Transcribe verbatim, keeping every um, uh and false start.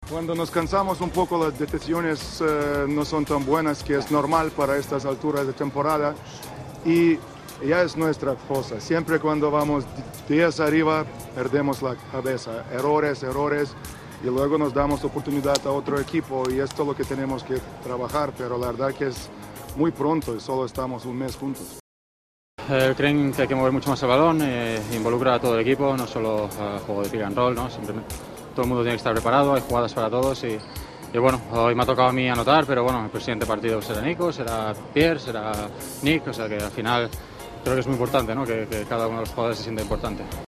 Cuando nos cansamos un poco, las decisiones eh, no son tan buenas, que es normal para estas alturas de temporada, y ya es nuestra cosa. Siempre cuando vamos diez arriba, perdemos la cabeza. Errores, errores, y luego nos damos oportunidad a otro equipo, y esto es lo que tenemos que trabajar, pero la verdad que es muy pronto y solo estamos un mes juntos. Eh, creen que hay que mover mucho más el balón, eh, involucra a todo el equipo, no solo uh, juego de pick and roll, ¿no? Siempre, todo el mundo tiene que estar preparado, hay jugadas para todos y, y bueno, hoy me ha tocado a mí anotar, pero bueno, el siguiente partido será Nico, será Pierre, será Nick, o sea que al final creo que es muy importante, ¿no? que, que cada uno de los jugadores se sienta importante.